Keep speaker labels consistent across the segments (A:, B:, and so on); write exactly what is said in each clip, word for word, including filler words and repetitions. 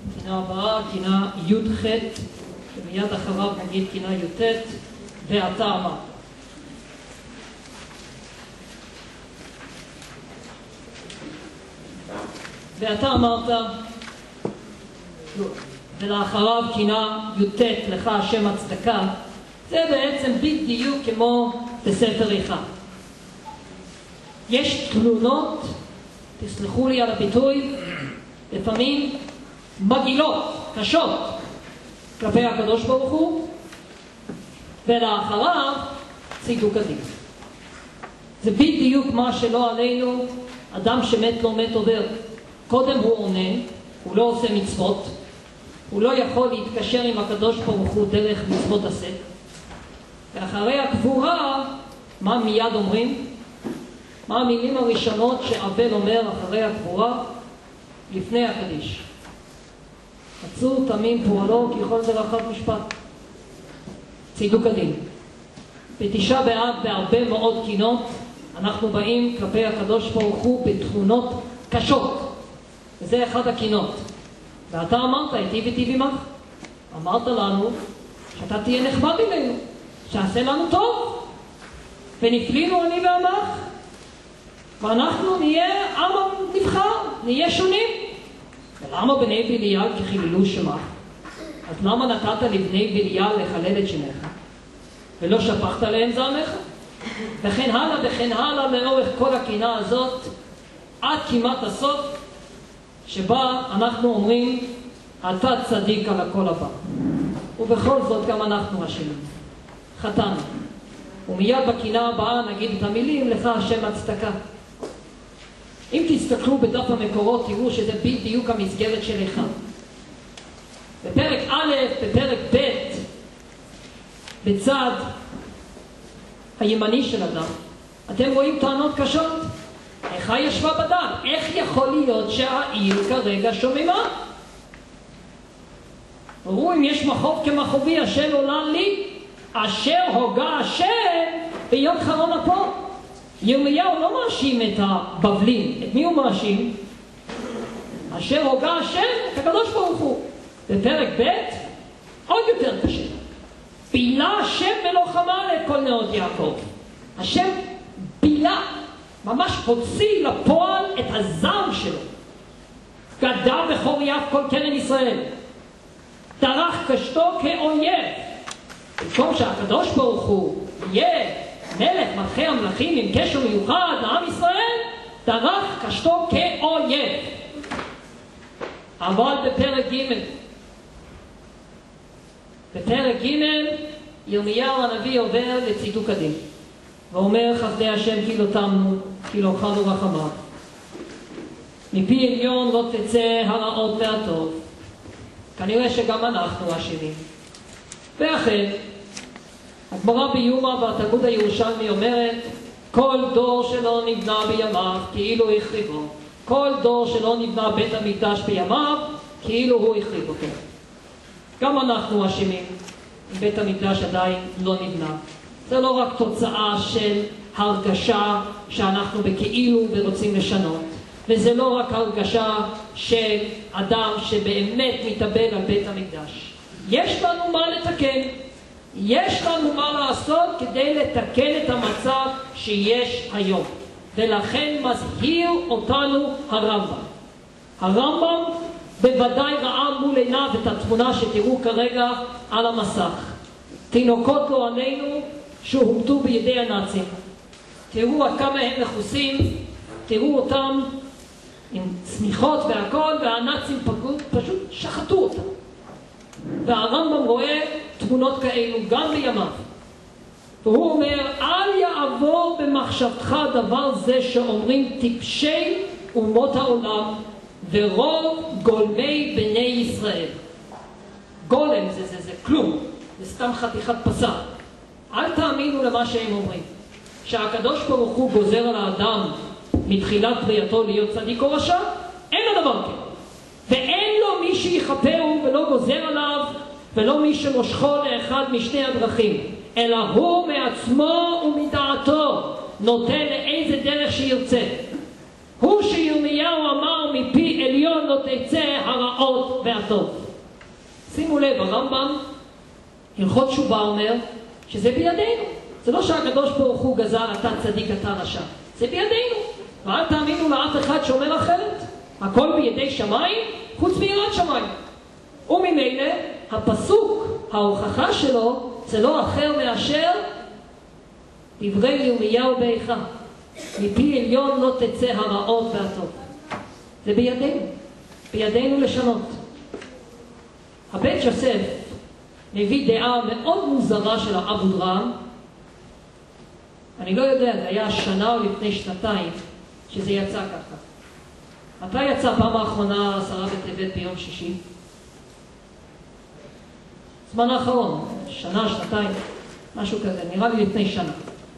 A: קינה הבאה, קינה י"ח, ומיד אחריו נגיד קינה י"ט, ואתה אמרת. ואתה אמרת, ולאחריו קינה י"ט, לך השם הצדקה, זה בעצם בדיוק כמו בספר איכה. יש תלונות, תסלחו לי על הביטוי, לפעמים מגעילות, קשות, כלפי הקדוש ברוך הוא, ולאחריו צידוק הדין. זה בדיוק מה שלא עלינו, אדם שמת לא מת עובר. קודם הוא עונה, הוא לא עושה מצוות, הוא לא יכול להתקשר עם הקדוש ברוך הוא דרך מצוות עשה. ואחרי הקבורה, מה מיד אומרים? מה המילים הראשונות שאבל אומר אחרי הקבורה? לפני הקדיש. עצור תמים פועלו ככל דרכיו משפט. צידוק הדין. בתשעה באב בהרבה מאוד קינות אנחנו באים כלפי הקדוש ברוך הוא בתכונות קשות. וזה אחד הקינות. ואתה אמרת, היטיב היטיב עמך. אמרת לנו שאתה תהיה נחמד אלינו, שעשה לנו טוב, ונפלינו אני ועמך, ואנחנו נהיה עם נבחר, נהיה שונים. ולמה בני בליעל כחיללו שמך? אז למה נתת לבני בליעל לחלל את שמך ולא שפכת להם זעמך? וכן הלאה וכן הלאה לאורך כל הקינה הזאת עד כמעט הסוף, שבה אנחנו אומרים אתה צדיק על הכל הבא. ובכל זאת גם אנחנו אשמים, חטאנו. ומיד בקינה הבאה נגיד את המילים לך השם הצדקה. אם תסתכלו בדף המקורות תראו שזה בדיוק המסגרת של אחד. בפרק א', בפרק ב', בצד הימני של הדף, אתם רואים טענות קשות. איך ישבה בדף? איך יכול להיות שהעיר כרגע שוממה? ראו אם יש מחוב כמחובי אשר עולה לי, אשר הוגה השם ביום חרון אפו. ירמיהו לא מאשים את הבבלים. את מי הוא מאשים? אשר הוגה השם את הקדוש ברוך הוא. בפרק ב' עוד יותר קשה. בילה השם מלוחמה לכל נאות יעקב. השם בילה, ממש הוציא לפועל את הזעם שלו. גדע בחור יף כל קרן ישראל. דרך קשתו כאויב. במקום שהקדוש ברוך הוא יהיה מלך מלכי המלכים עם קשר מיוחד לעם ישראל, דרך קשתו כאויב. אבל בפרק ג' בפרק ג' ירמיהו הנביא עובר לצידוק הדין ואומר חסדי השם כי לא תמנו כי לא חלו רחמיו, מפי עליון לא תצא הרעות והטוב. כנראה שגם אנחנו אשמים. ואכן הגמרא ביומא והתלמוד הירושלמי אומרת כל דור שלא נבנה בימיו כאילו החריבו, כל דור שלא נבנה בית המקדש בימיו כאילו הוא החריב אותו. גם אנחנו אשמים אם בית המקדש עדיין לא נבנה. זה לא רק תוצאה של הרגשה שאנחנו בכאילו ורוצים לשנות, וזה לא רק הרגשה של אדם שבאמת מתאבל על בית המקדש. יש לנו מה לתקן, יש לנו מה לעשות כדי לתקן את המצב שיש היום, ולכן מזהיר אותנו הרמב"ם. הרמב"ם בוודאי ראה מול עיניו את התמונה שתראו כרגע על המסך. תינוקות לא עלינו שהומתו בידי הנאצים. תראו עד כמה הם מכוסים, תראו אותם עם צמיחות והכל, והנאצים פשוט שחטו אותם. והרמב"ם רואה תמונות כאלו גם בימיו. והוא אומר, אל יעבור במחשבתך דבר זה שאומרים טיפשי אומות העולם ורוב גולמי בני ישראל. גולם זה, זה, זה כלום, זה סתם חתיכת פסה. אל תאמינו למה שהם אומרים. שהקדוש ברוך הוא גוזר על האדם מתחילת בריאתו להיות צדיק או רשע, אין לו דבר כזה. ואין לו מי שיחפהו ולא גוזר עליו, ולא מי שמושכו לאחד משני הדרכים, אלא הוא מעצמו ומדעתו נותן לאיזה דרך שירצה. הוא שירמיהו אמר מפי עליון לא תצא הרעות והטוב. שימו לב, הרמב"ם הלכות תשובה אומר שזה בידינו. זה לא שהקדוש ברוך הוא גזר אתה צדיק אתה רשע, זה בידינו, ואל תאמינו לאף אחד שאומר אחרת. הכל בידי שמיים חוץ מיראת שמיים. וממילא הפסוק, ההוכחה שלו, זה לא אחר מאשר דברי ירמיהו באיכה, מפי עליון לא תצא הרעות והטוב. זה בידינו, בידינו לשנות. הבית יוסף מביא דעה מאוד מוזרה של האבודרם. אני לא יודע, זה היה שנה או לפני שנתיים שזה יצא ככה. מתי יצא פעם האחרונה עשרה בטבת ביום שישי? זמן האחרון, שנה, שנתיים, משהו כזה, נראה לי לפני שנה.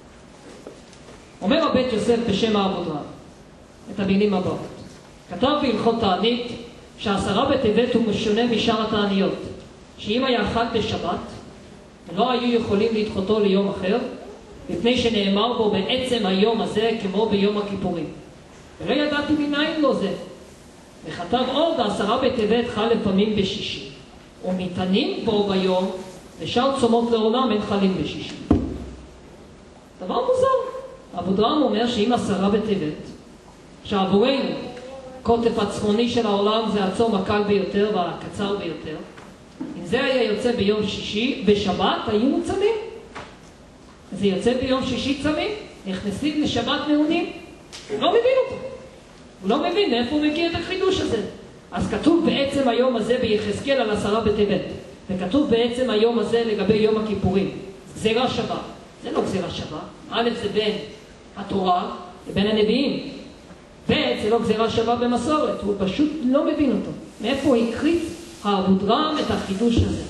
A: אומר הבית יוסף בשם האבודרם את המילים הבאות. כתב בהלכות תענית שהעשרה בטבת הוא משונה משאר התעניות, שאם היה חג בשבת לא היו יכולים לדחותו ליום אחר, לפני שנאמר בו בעצם היום הזה כמו ביום הכיפורים. ולא ידעתי מניין לו זה. וכתב עוד, העשרה בטבת חל לפעמים בשישי, ומתענים בו ביום, ושאר צומות לעולם הם חלים בשישי. דבר מוזר. אבודרם אומר שאם עשרה בטבת, שעבורנו קוטף הצפוני של העולם זה הצום הקל ביותר והקצר ביותר, אם זה היה יוצא ביום שישי, בשבת היינו צמים. זה יוצא ביום שישי צמים, נכנסים לשבת מעונים. הוא לא מבין אותו. הוא לא מבין מאיפה הוא מכיר את החידוש הזה. אז כתוב בעצם היום הזה ביחזקאל על עשרה בטבת, וכתוב בעצם היום הזה לגבי יום הכיפורים. גזירה שווה. זה לא גזירה שווה. א' זה בין התורה לבין הנביאים. ב' זה לא גזירה שווה במסורת. הוא פשוט לא מבין אותו. מאיפה הקריץ האבודרם את החידוש הזה.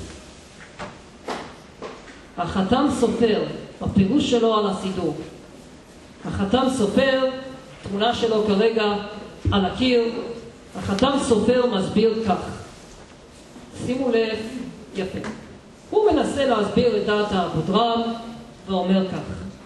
A: החתם סופר, בפירוש שלו על הסידור. החתם סופר, תמונה שלו כרגע על הקיר, החתם סופר מסביר כך. שימו לב, יפה. הוא מנסה להסביר את דעת האבודרם ואומר כך.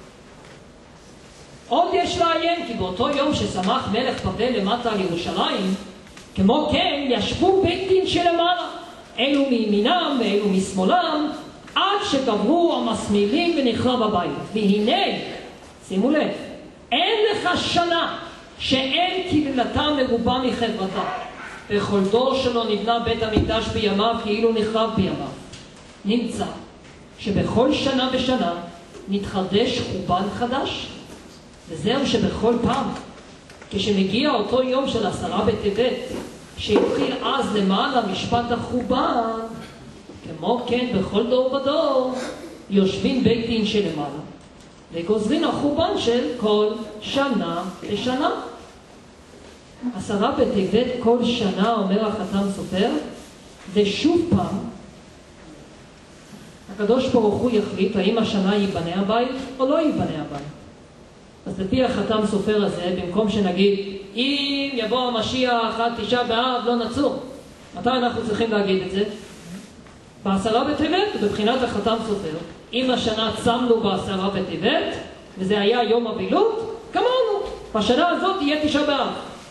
A: עוד יש לעיין כי באותו יום ששמח מלך בבל למטה על ירושלים, כמו כן ישבו בית דין שלמעלה, אלו מימינם ואלו משמאלם, עד שגברו המסמילים ונחרב הבית. והנה, שימו לב, אין לך שנה שאין קללתה מרובה מחברתה. בכל דור שלא נבנה בית המקדש בימיו כאילו נחרב בימיו. נמצא שבכל שנה ושנה נתחדש חורבן חדש, וזהו שבכל פעם כשמגיע אותו יום של עשרה בטבת שהתחיל אז למעלה משפט החורבן, כמו כן בכל דור ודור יושבים בית דין שלמעלה וגוזרים החורבן של כל שנה ושנה. עשרה בטבת כל שנה, אומר החתם סופר, ושוב פעם הקדוש ברוך הוא יחליט האם השנה ייבנה הבית או לא ייבנה הבית. אז לפי החתם סופר הזה, במקום שנגיד אם יבוא המשיח עד תשעה באב לא נצור, מתי אנחנו צריכים להגיד את זה? בעשרה בטבת, בבחינת החתם סופר, אם השנה צמנו בעשרה בטבת וזה היה יום אבילות, גמרנו, בשנה הזאת יהיה תשעה באב.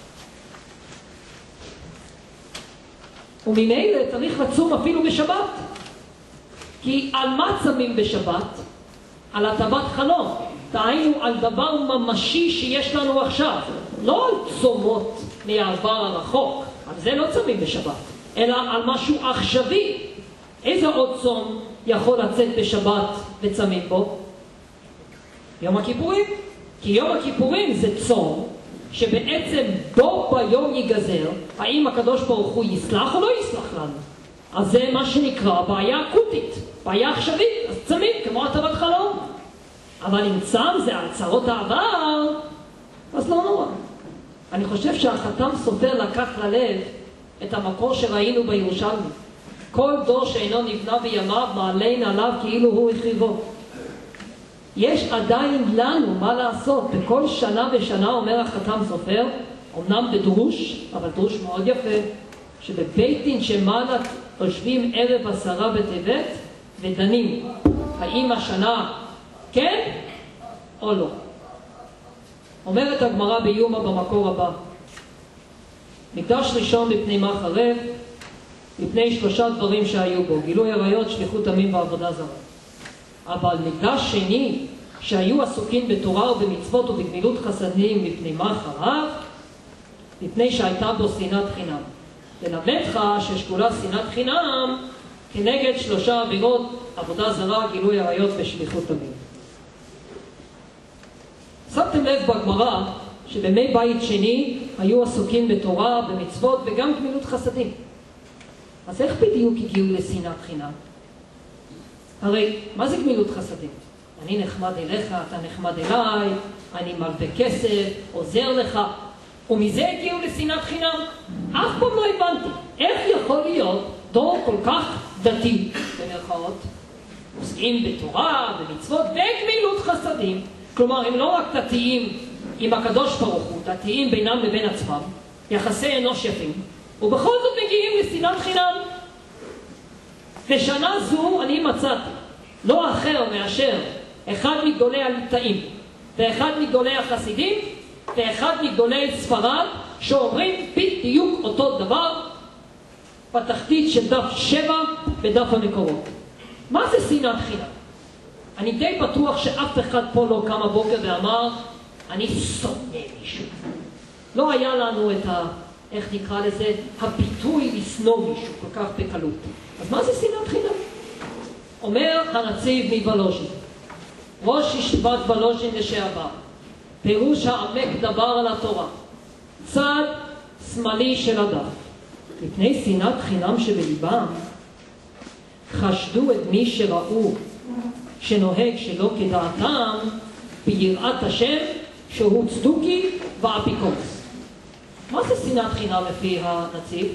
A: וממילא צריך לצום אפילו בשבת, כי על מה צמים בשבת? על הטבת חלום, דהיינו על דבר ממשי שיש לנו עכשיו, לא על צומות מהעבר הרחוק, על זה לא צמים בשבת, אלא על משהו עכשווי. איזה עוד צום יכול לצאת בשבת וצמים בו? יום הכיפורים. כי יום הכיפורים זה צום שבעצם בו ביום ייגזר האם הקדוש ברוך הוא יסלח או לא יסלח לנו. אז זה מה שנקרא בעיה אקוטית, בעיה עכשווית. אז צמים כמו הטבת חלום. אבל אם צם זה על צרות העבר, אז לא נורא. אני חושב שהחתם סופר לקח ללב את המקור שראינו בירושלמי. כל דור שאינו נבנה בימיו מעלין עליו כאילו הוא החריבו. יש עדיין לנו מה לעשות בכל שנה ושנה, אומר החתם סופר, אמנם בדרוש, אבל דרוש מאוד יפה, שבבית דין שמעלה יושבים ערב עשרה בטבת ודנים האם השנה כן או לא. אומרת הגמרא ביומא במקור הבא, מקדש ראשון מפני מה חרב? מפני שלושה דברים שהיו בו, גילוי עריות, שליחות עמים ועבודה זרה. אבל מקדש שני שהיו עסוקים בתורה ובמצוות ובגמילות חסדים, מפני מה חרב? מפני שהייתה בו שנאת חינם. ללמדך ששקולה שנאת חינם כנגד שלושה עבירות, עבודה זרה, גילוי עריות ושליחות עמים. שמתם לב בגמרא שבימי בית שני היו עסוקים בתורה, במצוות וגם גמילות חסדים. אז איך בדיוק הגיעו לשנאת חינם? הרי מה זה גמילות חסדים? אני נחמד אליך, אתה נחמד אליי, אני מלווה כסף, עוזר לך, ומזה הגיעו לשנאת חינם? אף פעם לא הבנתי איך יכול להיות דור כל כך דתי, במרכאות, עוסקים בתורה, במצוות וגמילות חסדים. כלומר, הם לא רק דתיים עם הקדוש ברוך הוא, דתיים בינם לבין עצמם, יחסי אנוש יפים, ובכל זאת מגיעים לשנאת חינם. בשנה זו אני מצאתי לא אחר מאשר אחד מגדולי הליטאים ואחד מגדולי החסידים ואחד מגדולי ספרד שאומרים בדיוק אותו דבר בתחתית של דף שבע בדף המקורות. מה זה שנאת חינם? אני די בטוח שאף אחד פה לא קם הבוקר ואמר אני שונא מישהו. לא היה לנו את ה... איך נקרא לזה? הביטוי לשנוא מישהו כל כך בקלות. אז מה זה שנאת חינם? אומר הנציב מוולוז'ין, ראש ישיבת וולוז'ין לשעבר, פירוש העמק דבר על התורה, צד שמאלי של הדף. מפני שנאת חינם שבליבם חשדו את מי שראו שנוהג שלא כדעתם ביראת השם שהוא צדוקי ואפיקורס. מה זה שנאת חינם לפי הנציב?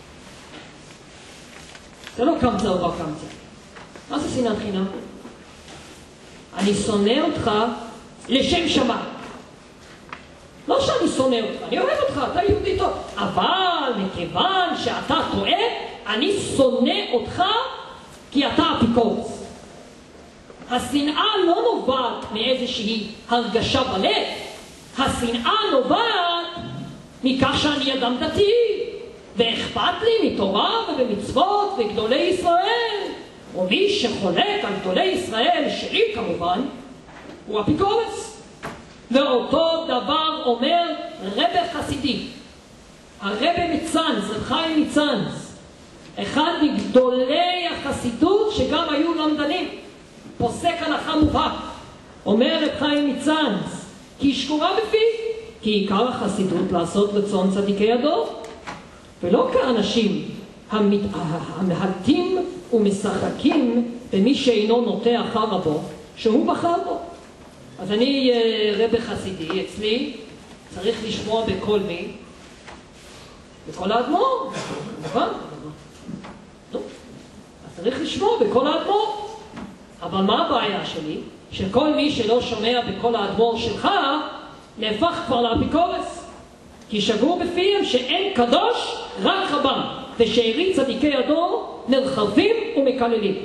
A: זה לא קמצא או רק קמצא. מה זה שנאת חינם? אני שונא אותך לשם שמיים. לא שאני שונא אותך, אני אוהב אותך, אתה יהודי טוב. אבל מכיוון שאתה טועה, אני שונא אותך כי אתה אפיקורס. השנאה לא נובעת מאיזושהי הרגשה בלב. השנאה נובעת מכך שאני אדם דתי, ואכפת לי מתורה ובמצוות וגדולי ישראל. ומי שחולק על גדולי ישראל, שלי כמובן, הוא אפיקורס. ואותו דבר אומר רבי חסידי, הרבי מצאנז, רב חיים מצאנז, אחד מגדולי החסידות שגם היו למדנים, פוסק הלכה מובהק. אומר רב חיים מצאנז, כי שקורה בפי, כי עיקר החסידות לעשות רצון צדיקי הדור, ולא כאנשים המת... המהלטים ומשחקים במי שאינו נוטה אחר רבו, שהוא בחר בו. אז אני רבי חסידי, אצלי צריך לשמוע בכל מי? בכל האדמו"ר, נכון? אז צריך לשמוע בכל האדמו"ר. אבל מה הבעיה שלי? שכל מי שלא שומע בכל האדמו"ר שלך נהפך כבר לאפיקורס, כי שגור בפיהם שאין קדוש רק רבם, ושארית צדיקי הדור נרחבים ומקללים.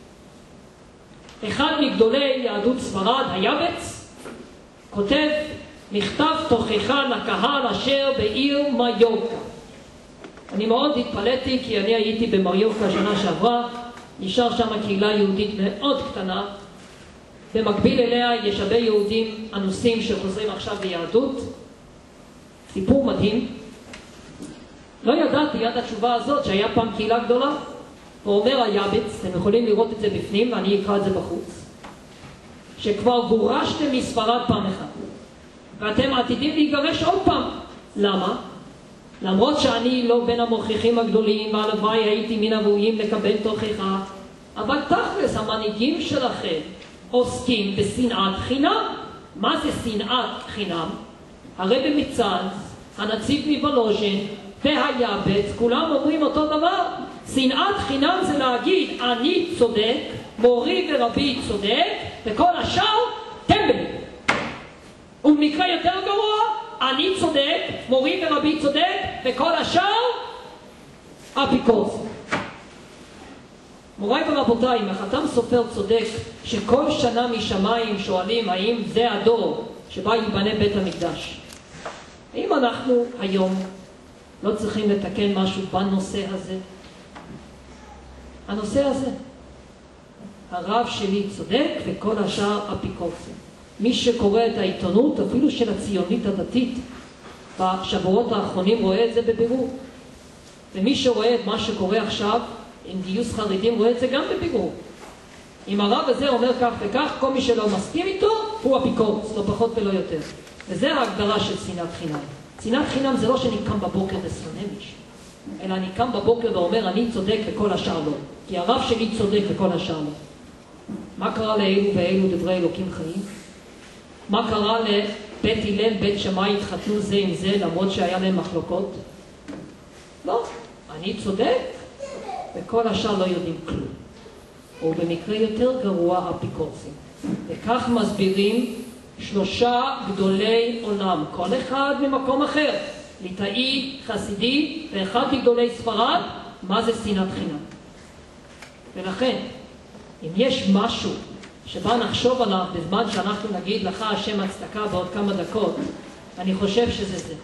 A: אחד מגדולי יהדות ספרד, היבץ, כותב מכתב תוכחה לקהל אשר בעיר מיורקה. אני מאוד התפלאתי כי אני הייתי במיורקה שנה שעברה, נשאר שם קהילה יהודית מאוד קטנה, במקביל אליה יש הרבה יהודים אנוסים שחוזרים עכשיו ליהדות. סיפור מדהים. לא ידעתי עד התשובה הזאת שהיה פעם קהילה גדולה. ואומר היבץ, אתם יכולים לראות את זה בפנים ואני אקרא את זה בחוץ, שכבר גורשתם מספרד פעם אחת ואתם עתידים להיגרש עוד פעם. למה? למרות שאני לא בין המוכיחים הגדולים והלוואי הייתי מן הראויים לקבל תוכחה, אבל תכלס המנהיגים שלכם עוסקים בשנאת חינם. מה זה שנאת חינם? הרבי מצאנז, הנציב מוולוז'ין והיבץ, כולם אומרים אותו דבר. שנאת חינם זה להגיד אני צודק, מורי ורבי צודק, וכל השאר טמבל. ובמקרה יותר גרוע, אני צודק, מורי ורבי צודק, וכל השאר אפיקורס. מוריי ורבותיי, אם החתם סופר צודק שכל שנה משמיים שואלים האם זה הדור שבה ייבנה בית המקדש, האם אנחנו היום לא צריכים לתקן משהו בנושא הזה. הנושא הזה. הרב שלי צודק וכל השאר אפיקורסים. מי שקורא את העיתונות, אפילו של הציונית הדתית, בשבועות האחרונים רואה את זה בבירור. ומי שרואה את מה שקורה עכשיו עם גיוס חרדים רואה את זה גם בבירור. אם הרב הזה אומר כך וכך, כל מי שלא מסכים איתו הוא אפיקורס, לא פחות ולא יותר. וזה ההגדרה של שנאת חינם. שנאת חינם זה לא שאני קם בבוקר ושונא מישהו, אלא אני קם בבוקר ואומר אני צודק וכל השאר לא, כי הרב שלי צודק וכל השאר לא. מה קרה לאלו ואלו דברי אלוקים חיים? מה קרה לבית הלל, בית שמאי התחתנו זה עם זה למרות שהיה להם מחלוקות? לא, אני צודק וכל השאר לא יודעים כלום. או במקרה יותר גרוע אפיקורסים. וכך מסבירים שלושה גדולי עולם, כל אחד ממקום אחר, ליטאי, חסידי, ואחד מגדולי ספרד, מה זה שנאת חינם. ולכן, אם יש משהו שבה נחשוב עליו בזמן שאנחנו נגיד לך השם הצדקה בעוד כמה דקות, אני חושב שזה זה.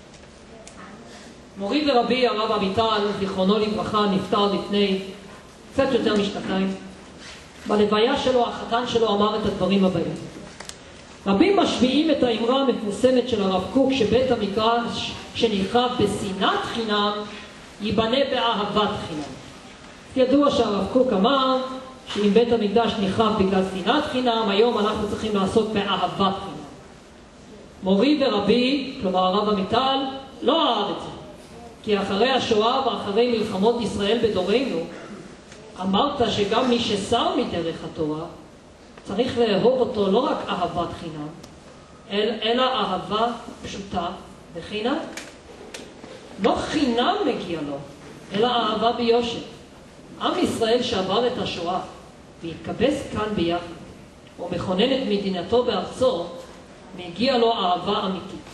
A: מורי ורבי הרב אביטל, זיכרונו לברכה, נפטר לפני קצת יותר משנתיים. בלוויה שלו, החתן שלו אמר את הדברים הבאים. רבים משמיעים את האמרה המפורסמת של הרב קוק שבית המקדש שנחרב בשנאת חינם ייבנה באהבת חינם. ידוע שהרב קוק אמר שאם בית המקדש נחרב בגלל שנאת חינם, היום אנחנו צריכים לעסוק באהבת חינם. מורי ורבי, כלומר הרב אמיטל, לא אהב את זה. כי אחרי השואה ואחרי מלחמות ישראל בדורנו, אמרת שגם מי שסר מדרך התורה, צריך לאהוב אותו לא רק אהבת חינם, אל, אלא אהבה פשוטה וחינם. לא חינם מגיע לו, אלא אהבה ביושר. עם ישראל שעבר את השואה והתקבץ כאן ביחד, או מכונן את מדינתו בארצו, מגיע לו אהבה אמיתית.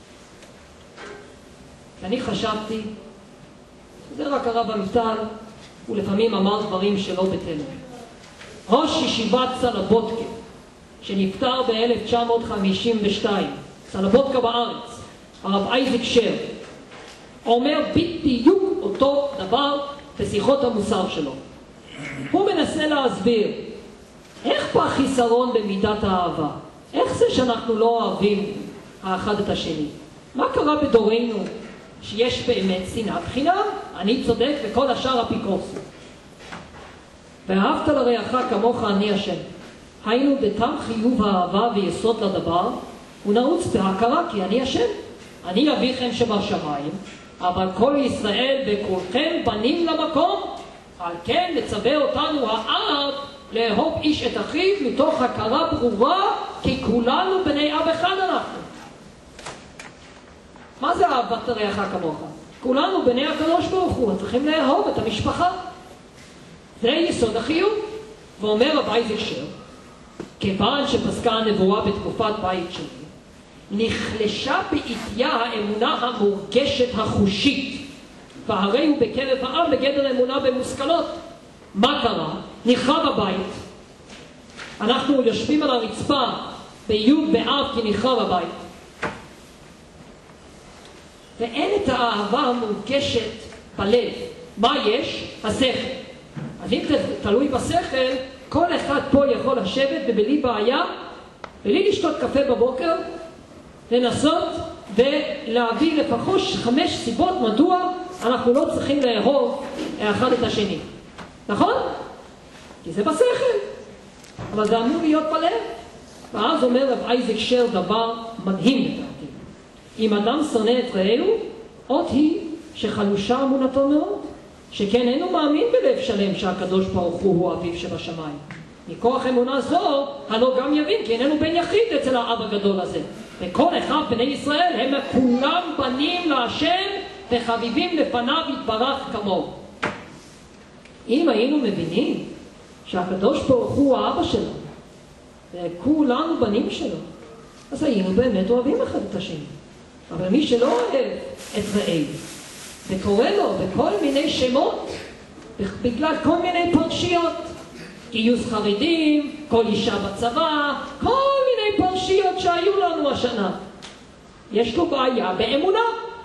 A: ואני חשבתי, זה רק הרב אמיטל, הוא לפעמים אמר דברים שלא בתלם. ראש ישיבת סלובודקה, שנפטר ב-אלף תשע מאות חמישים ושתיים, סלובודקה בארץ, הרב אייזק שר, אומר בדיוק אותו דבר בשיחות המוסר שלו. הוא מנסה להסביר, איך פה החיסרון במידת האהבה? איך זה שאנחנו לא אוהבים האחד את השני? מה קרה בדורנו שיש באמת שנאת חינם? אני צודק וכל השאר אפיקורסים. ואהבת לרעך כמוך אני השם. היינו בתם חיוב האהבה ויסוד לדבר, הוא נעוץ בהכרה כי אני השם. אני אביכם שבשמיים, אבל כל ישראל וכולכם בנים למקום, על כן מצווה אותנו האב לאהוב איש את אחיו מתוך הכרה ברורה, כי כולנו בני אב אחד אנחנו. מה זה אהבת לרעך כמוך? כולנו בני הקדוש ברוך הוא, צריכים לאהוב את המשפחה. זה יסוד החיוב. ואומר רב אייזק שר, כיוון שפסקה הנבואה בתקופת בית שני, נחלשה בעטייה האמונה המורגשת החושית, והרי הוא בקרב העם בגדר אמונה במושכלות. מה קרה? נחרב הבית, אנחנו יושבים על הרצפה בי' באב כי נחרב הבית, ואין את האהבה המורגשת בלב. מה יש? השכל. אז אם תלוי בשכל, כל אחד פה יכול לשבת ובלי בעיה, בלי לשתות קפה בבוקר, לנסות ולהביא לפחות חמש סיבות מדוע אנחנו לא צריכים לאהוב האחד את השני. נכון? כי זה בשכל. אבל זה אמור להיות בלב. ואז אומר רב אייזק שר דבר מדהים לדעתי. אם אדם שונא את רעהו, עוד היא שחלושה אמונתו מאוד, שכן אינו מאמין בלב שלם שהקדוש ברוך הוא הוא אביו שבשמיים. מכוח אמונה זו, הלא גם יבין, כי איננו בן יחיד אצל האב הגדול הזה. וכל אחד בני ישראל הם כולם בנים להשם וחביבים לפניו יתברך כמוהו. אם היינו מבינים שהקדוש ברוך הוא האבא שלנו וכולנו בנים שלו, אז היינו באמת אוהבים אחד את השני. אבל מי שלא אוהב את רעהו וקורא לו בכל מיני שמות בגלל כל מיני פרשיות, גיוס חרדים, כל אישה בצבא, כל מיני פרשיות שהיו לנו השנה, יש לו בעיה באמונה.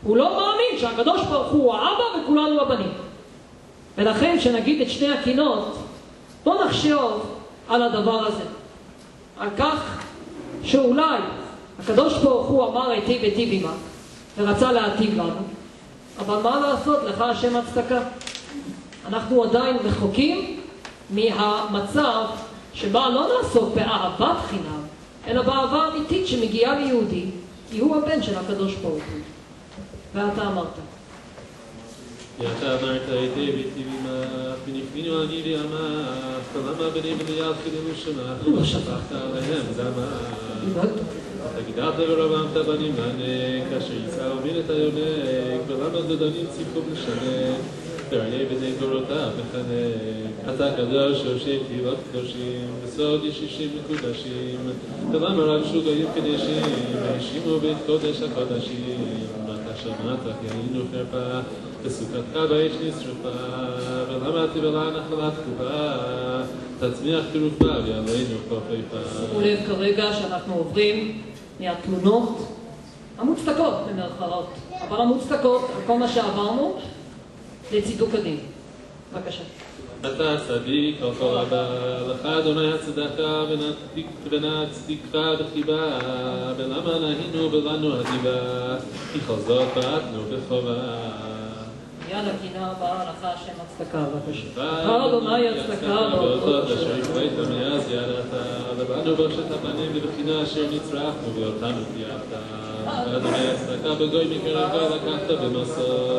A: הוא לא מאמין שהקדוש ברוך הוא האבא וכולנו הבנים. ולכן כשנגיד את שני הקינות, בוא נחשוב על הדבר הזה. על כך שאולי הקדוש ברוך הוא אמר היטיב היטיב עמך ורצה להטיב לנו, אבל מה לעשות, לך השם הצדקה. אנחנו עדיין רחוקים מהמצב שבה לא נעסוק באהבת חינם, אלא באהבה אמיתית שמגיעה ליהודי, כי הוא הבן של הקדוש ברוך הוא. ואתה אמרת.
B: ואתה אמרת היטיב היטיב עמך, ונפנינו אני ועמך, ולמה בני בליעל חיללו שמך, ושפכת עליהם דמך. גידלת ורבמת בנים לענק, אשר יישא הוביל את היונק, ולמה דודנים ציפו לשנק, ואריה בני דורותיו מחנק. אתה קדוש ראשי תהילות קדושים, וסוד ישישים מקודשים, ולמה רגשו גויים קדשים, והאשימו בית קודש הקודשים. אתה שמעת כי היינו חרפה, וסוכתך באש נשרפה, ולמה תבלע נחלת תקופה, תצמיח תרופה ועלינו חופפה.
A: שימו לב כרגע שאנחנו עוברים מהתלונות המוצדקות במרכאות, אבל המוצדקות על כל מה שעברנו לצידוק הדין. בבקשה.
B: אתה צדיק על כל הבא, לך אדוני הצדקה ונצדיקך בחיבה, ולמה נהינו ולנו הדיבה, כי כל זאת בעטנו בחובה.
A: יאללה, קינה הבאה, לך השם הצדקה, בבקשה. אדוני הצדקה
B: באותות אשר הקראת מאז ידעת, ובאנו בושת הפנים לבחינה אשר נצרכנו ואותנו תיארת. אדוני הצדקה בגוי מקרב גוי לקחת במסור,